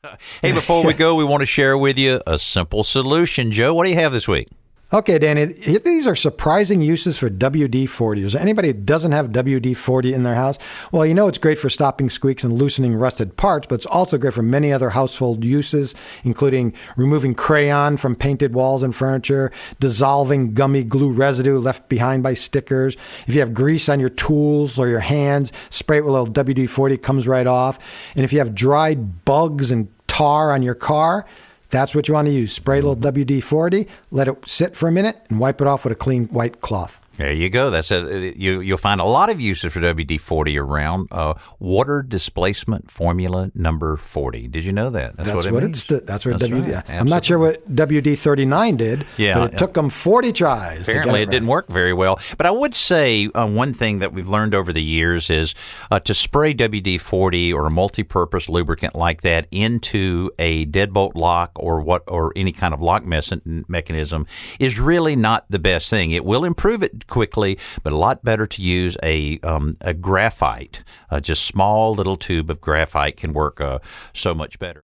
Hey, before we go, we want to share with you a simple solution. Joe, what do you have this week? Okay, Danny, these are surprising uses for WD-40. Is there anybody who doesn't have WD-40 in their house? Well, you know it's great for stopping squeaks and loosening rusted parts, but it's also great for many other household uses, including removing crayon from painted walls and furniture, dissolving gummy glue residue left behind by stickers. If you have grease on your tools or your hands, spray it with a little WD-40, it comes right off. And if you have dried bugs and tar on your car, that's what you want to use. Spray a little WD-40, let it sit for a minute, and wipe it off with a clean white cloth. There you go. You'll find a lot of uses for WD-40 around. Water displacement formula number 40. Did you know that? That's what it means. That's what WD. Right. I'm not sure what WD-39 did, but it took them 40 tries. Apparently, it didn't work very well. But I would say one thing that we've learned over the years is to spray WD-40 or a multi-purpose lubricant like that into a deadbolt lock or any kind of lock mechanism is really not the best thing. It will improve it quickly, but a lot better to use a graphite. Just small little tube of graphite can work so much better.